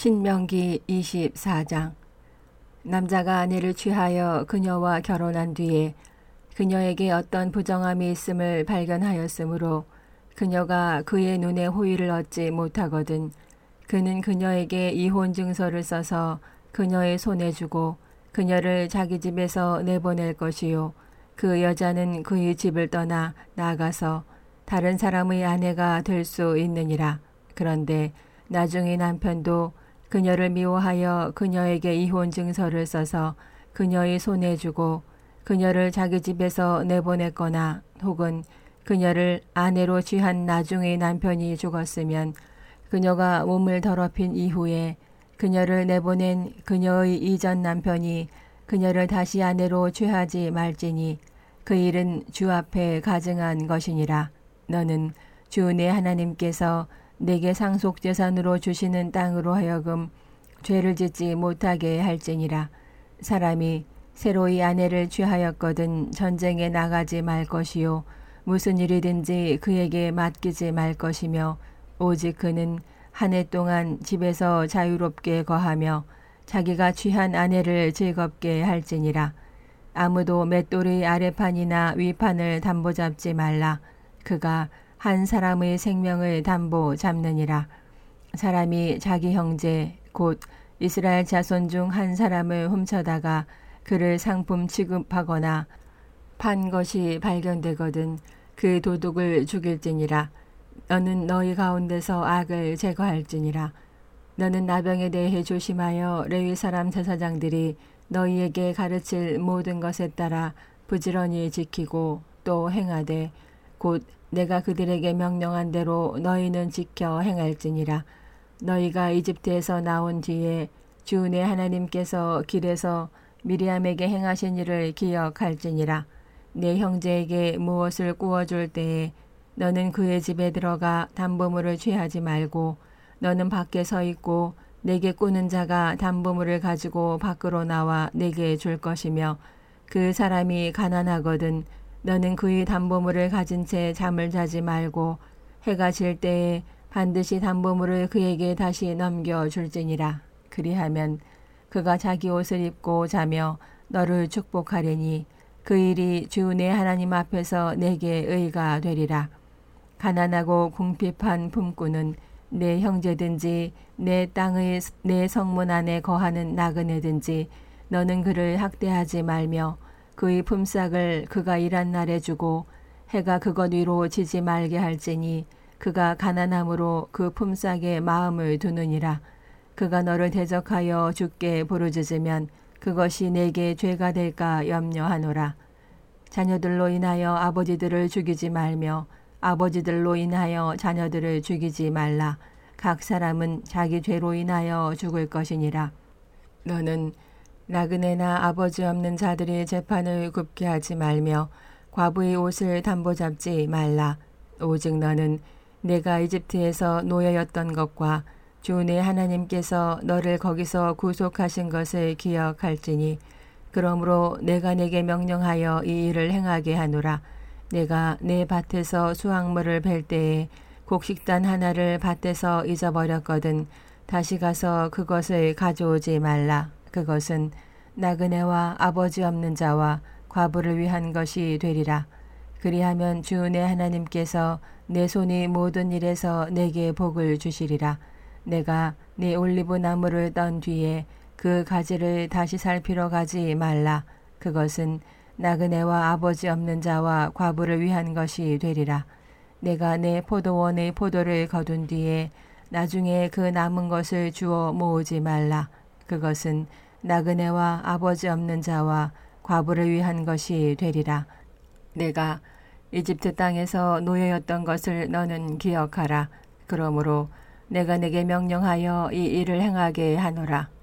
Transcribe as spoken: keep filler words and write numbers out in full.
신명기 이십사 장. 남자가 아내를 취하여 그녀와 결혼한 뒤에 그녀에게 어떤 부정함이 있음을 발견하였으므로 그녀가 그의 눈에 호의를 얻지 못하거든 그는 그녀에게 이혼 증서를 써서 그녀의 손에 주고 그녀를 자기 집에서 내보낼 것이요 그 여자는 그의 집을 떠나 나가서 다른 사람의 아내가 될 수 있느니라. 그런데 나중에 남편도 그녀를 미워하여 그녀에게 이혼 증서를 써서 그녀의 손에 주고 그녀를 자기 집에서 내보냈거나 혹은 그녀를 아내로 취한 나중의 남편이 죽었으면 그녀가 몸을 더럽힌 이후에 그녀를 내보낸 그녀의 이전 남편이 그녀를 다시 아내로 취하지 말지니 그 일은 주 앞에 가증한 것이니라. 너는 주 내 하나님께서 내게 상속재산으로 주시는 땅으로 하여금 죄를 짓지 못하게 할지니라. 사람이 새로이 아내를 취하였거든 전쟁에 나가지 말 것이요 무슨 일이든지 그에게 맡기지 말 것이며 오직 그는 한 해 동안 집에서 자유롭게 거하며 자기가 취한 아내를 즐겁게 할지니라. 아무도 맷돌의 아래판이나 위판을 담보 잡지 말라. 그가 한 사람의 생명을 담보 잡느니라. 사람이 자기 형제 곧 이스라엘 자손 중 한 사람을 훔쳐다가 그를 상품 취급하거나 판 것이 발견되거든 그 도둑을 죽일지니라. 너는 너희 가운데서 악을 제거할지니라. 너는 나병에 대해 조심하여 레위 사람 제사장들이 너희에게 가르칠 모든 것에 따라 부지런히 지키고 또 행하되 곧 내가 그들에게 명령한 대로 너희는 지켜 행할지니라. 너희가 이집트에서 나온 뒤에 주 내 하나님께서 길에서 미리암에게 행하신 일을 기억할지니라. 내 형제에게 무엇을 구워줄 때에 너는 그의 집에 들어가 담보물을 취하지 말고 너는 밖에 서 있고 내게 꾸는 자가 담보물을 가지고 밖으로 나와 내게 줄 것이며 그 사람이 가난하거든 너는 그의 담보물을 가진 채 잠을 자지 말고 해가 질 때에 반드시 담보물을 그에게 다시 넘겨줄지니라. 그리하면 그가 자기 옷을 입고 자며 너를 축복하리니 그 일이 주 내 하나님 앞에서 내게 의가 되리라. 가난하고 궁핍한 품꾼은 내 형제든지 내 땅의 내 성문 안에 거하는 나그네든지 너는 그를 학대하지 말며 그의 품삯을 그가 일한 날에 주고 해가 그것 위로 지지 말게 할지니 그가 가난함으로 그 품삯에 마음을 두느니라. 그가 너를 대적하여 죽게 부르짖으면 그것이 내게 죄가 될까 염려하노라. 자녀들로 인하여 아버지들을 죽이지 말며 아버지들로 인하여 자녀들을 죽이지 말라. 각 사람은 자기 죄로 인하여 죽을 것이니라. 너는 나그네나 아버지 없는 자들의 재판을 굽게 하지 말며 과부의 옷을 담보 잡지 말라. 오직 너는 내가 이집트에서 노예였던 것과 주 내 하나님께서 너를 거기서 구속하신 것을 기억할지니 그러므로 내가 내게 명령하여 이 일을 행하게 하노라. 내가 내 밭에서 수확물을 벨 때에 곡식단 하나를 밭에서 잊어버렸거든 다시 가서 그것을 가져오지 말라. 그것은 나그네와 아버지 없는 자와 과부를 위한 것이 되리라. 그리하면 주 내 하나님께서 내 손이 모든 일에서 내게 복을 주시리라. 내가 네 올리브 나무를 떤 뒤에 그 가지를 다시 살피러 가지 말라. 그것은 나그네와 아버지 없는 자와 과부를 위한 것이 되리라. 내가 내 포도원의 포도를 거둔 뒤에 나중에 그 남은 것을 주어 모으지 말라. 그것은 나그네와 아버지 없는 자와 과부를 위한 것이 되리라. 내가 이집트 땅에서 노예였던 것을 너는 기억하라. 그러므로 내가 내게 명령하여 이 일을 행하게 하노라.